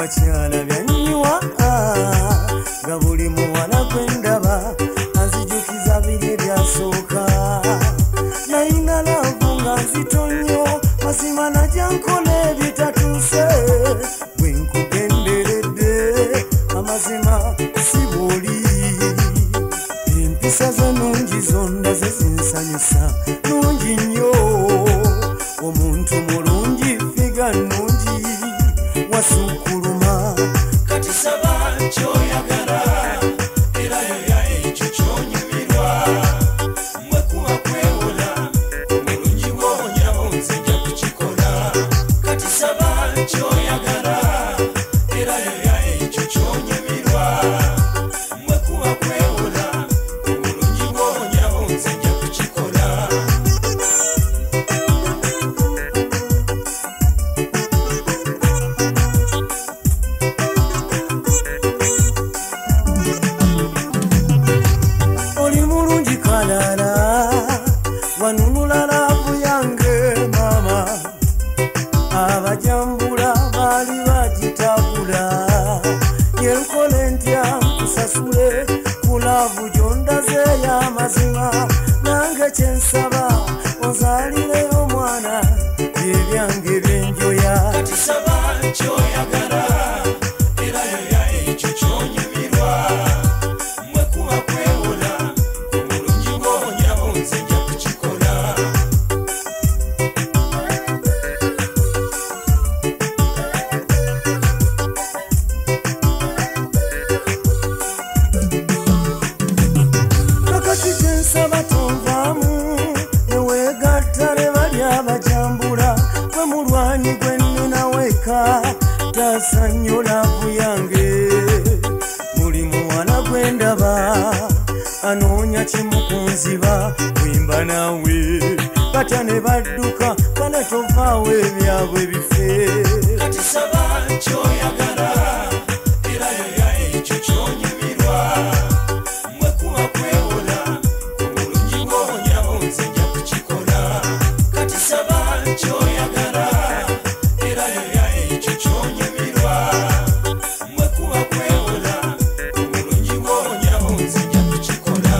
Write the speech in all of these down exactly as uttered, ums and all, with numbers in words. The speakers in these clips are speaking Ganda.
abakyala byanyuwa nga buli muwala gwendaba anzijukiza biri ebyasooka nalina laavu nga nzitonyo mazima najankola ebitatuuse bwe nkugenderedde amazima sibooli empisa ze nungi zonna ze zinsanyusa nungi nnyo omuntu mulungi figa nungi wasukuluma kati saba kyoyagala era yoya ekyo kyonyumirwa mwe kuba kwewola omulungi wonyabo nzija kukikola kati saba kyoyagala era yoya ekyo kyonyumirwa mwe kuba kwewola omulungi wonyabo nzija kukikola wanunula laavu yange mama abajambula bali bagitabula yenkole ntya nkusasule ku laavu gyondaze y'amazima nange kyensaba onzalire omwana ebyange byenjoya kati saba kyoyagala era yoya ekyo kyonyumirwa mwe kuba kwewola omulungi wonyabo nzija kukikola kakati kyensaba tonvaamu neweegatta ne bali abajambula gwe mulwanyi gwe nnina weka tasanyo laavu yange buli muwala gwendaba anoonya kimu kunziba kwimba nawe batya ne badduka kale tovaawo ebyabwe bife kati saba kyoyagala era yoya ekyo kyonyumirwa mwe kuba kwewola omulungi wonyabo nzija kukikola kati saba kyoyagala era yoya ekyo kyonyumirwa mwe kuba kwewola omulungi wonyabo nzija kukikola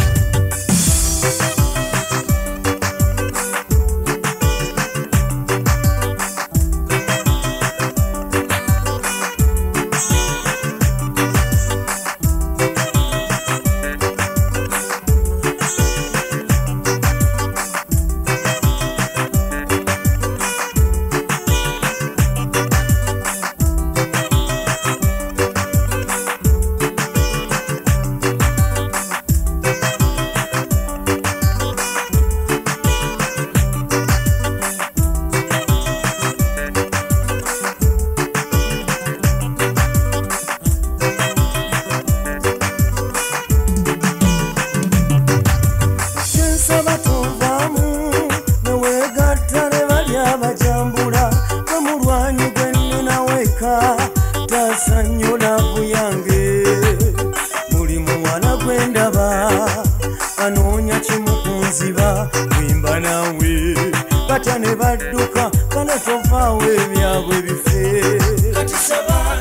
kyensaba tovaamu neweegatta ne bali abajambula gwe mulwanyi gwe nnina weka tasanyo laavu yange buli muwala gwendaba anoonya kimu kunziba kwimba nawe batya ne badduka kale tovaawo ebyabwe bife kati saba